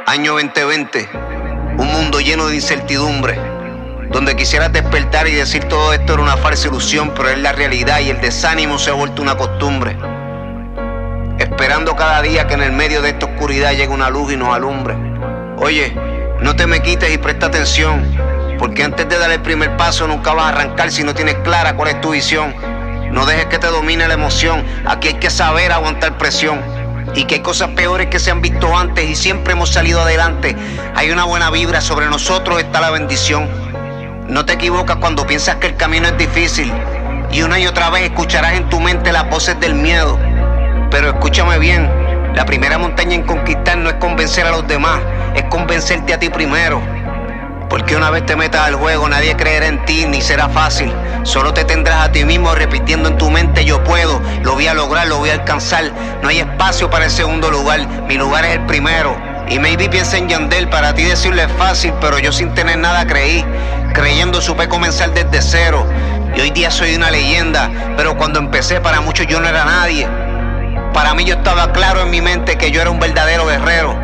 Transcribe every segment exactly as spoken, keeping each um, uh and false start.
Año veinte veinte, un mundo lleno de incertidumbre, donde quisieras despertar y decir todo esto era una falsa ilusión, pero es la realidad y el desánimo se ha vuelto una costumbre. Esperando cada día que en el medio de esta oscuridad llegue una luz y nos alumbre. Oye, no te me quites y presta atención, porque antes de dar el primer paso nunca vas a arrancar si no tienes clara cuál es tu visión. No dejes que te domine la emoción, aquí hay que saber aguantar presión. Y que hay cosas peores que se han visto antes y siempre hemos salido adelante. Hay una buena vibra, sobre nosotros está la bendición. No te equivocas cuando piensas que el camino es difícil, y una y otra vez escucharás en tu mente las voces del miedo. Pero escúchame bien, la primera montaña en conquistar no es convencer a los demás, es convencerte a ti primero. Porque una vez te metas al juego, nadie creerá en ti ni será fácil. Solo te tendrás a ti mismo repitiendo en tu mente: yo puedo, lo voy a lograr, lo voy a alcanzar. No hay espacio para el segundo lugar, mi lugar es el primero. Y maybe piensa en Yandel, para ti decirlo es fácil, pero yo sin tener nada creí. Creyendo supe comenzar desde cero, y hoy día soy una leyenda. Pero cuando empecé para muchos yo no era nadie. Para mí yo estaba claro en mi mente que yo era un verdadero guerrero.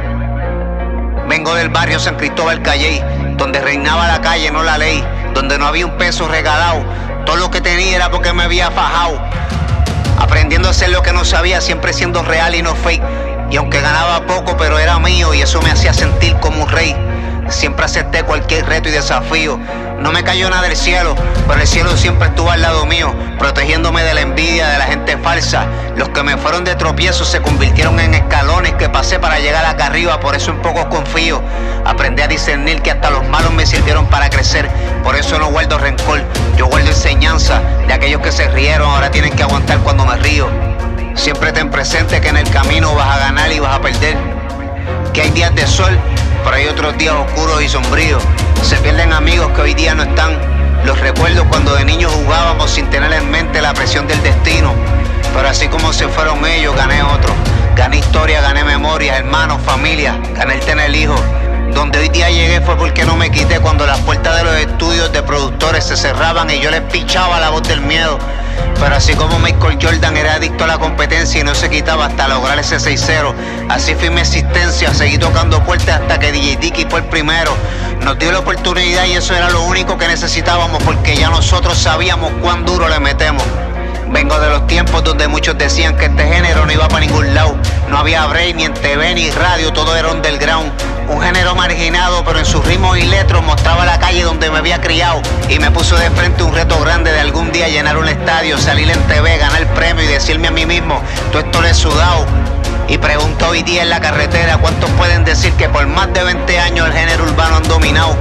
Vengo del barrio San Cristóbal Calley, donde reinaba la calle, no la ley, donde no había un peso regalado. Todo lo que tenía era porque me había fajado. Aprendiendo a hacer lo que no sabía, siempre siendo real y no fake. Y aunque ganaba poco, pero era mío, y eso me hacía sentir como un rey. Siempre acepté cualquier reto y desafío. No me cayó nada del cielo, pero el cielo siempre estuvo al lado mío, protegiéndome de la envidia de la gente falsa. Los que me fueron de tropiezo se convirtieron en escalones que pasé para llegar acá arriba. Por eso en pocos confío. Aprendí a discernir que hasta los malos me sirvieron para crecer. Por eso no guardo rencor, yo guardo enseñanza. De aquellos que se rieron ahora tienen que aguantar cuando me río. Siempre ten presente que en el camino vas a ganar y vas a perder. Que hay días de sol, pero hay otros días oscuros y sombríos. Se pierden amigos que hoy día no están. Los recuerdo cuando de niños jugábamos sin tener en mente la presión del destino. Pero así como se fueron ellos, gané otros. Gané historia, gané memoria, hermanos, familia. Gané el tener hijos. Donde hoy día llegué fue porque no me quité cuando las puertas de los estudios de productores se cerraban y yo les pichaba la voz del miedo. Pero así como Michael Jordan era adicto a la competencia y no se quitaba hasta lograr ese seis cero, así fue mi existencia, seguí tocando puertas hasta que D J Dicky fue el primero. Nos dio la oportunidad y eso era lo único que necesitábamos, porque ya nosotros sabíamos cuán duro le metemos. Vengo de los tiempos donde muchos decían que este género no iba para ningún lado. No había break ni en T V ni radio, todo era underground. Un género marginado, pero en sus ritmos y letras mostraba la calle donde me había criado. Y me puso de frente un reto grande de algún día llenar un estadio, salir en T V, ganar premio y decirme a mí mismo: todo esto lo he sudado. Y pregunto hoy día en la carretera: ¿cuántos pueden decir que por más de veinte años el género urbano han dominado?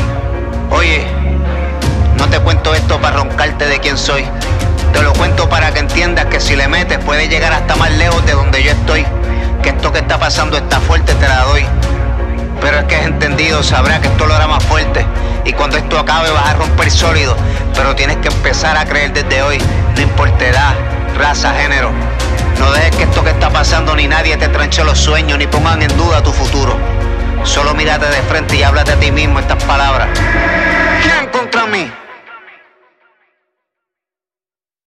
Oye, no te cuento esto para roncarte de quién soy. Te lo cuento para que entiendas que si le metes puedes llegar hasta más lejos de donde yo estoy. Que esto que está pasando está fuerte, te la doy. Pero es que has entendido, sabrás que esto lo hará más fuerte. Y cuando esto acabe vas a romper sólido. Pero tienes que empezar a creer desde hoy. No importa edad, raza, género. No dejes que esto que está pasando ni nadie te tranche los sueños, ni pongan en duda tu futuro. Solo mírate de frente y háblate a ti mismo estas palabras: ¿quién contra mí?